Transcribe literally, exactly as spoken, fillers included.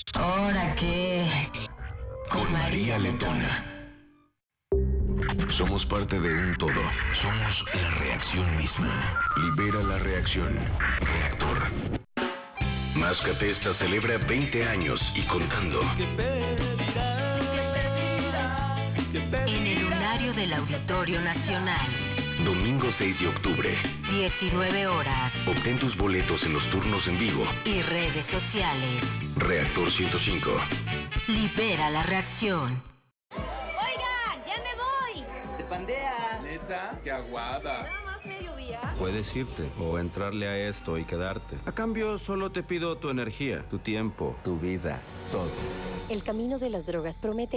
¿Ahora qué? Con María Letona. Somos parte de un todo. Somos la reacción misma. Libera la reacción. Reactor. Mascatesta celebra veinte años y contando. En el lunario del Auditorio Nacional. Domingo seis de octubre. diecinueve horas. Obtén tus boletos en los turnos en vivo. Y redes sociales. Reactor ciento cinco. Libera la reacción. Oigan, ya me voy. Se pandea. ¿Neta? ¡Qué aguada! Nada más mediodía. Puedes irte o entrarle a esto y quedarte. A cambio, solo te pido tu energía, tu tiempo, tu vida, todo. El camino de las drogas promete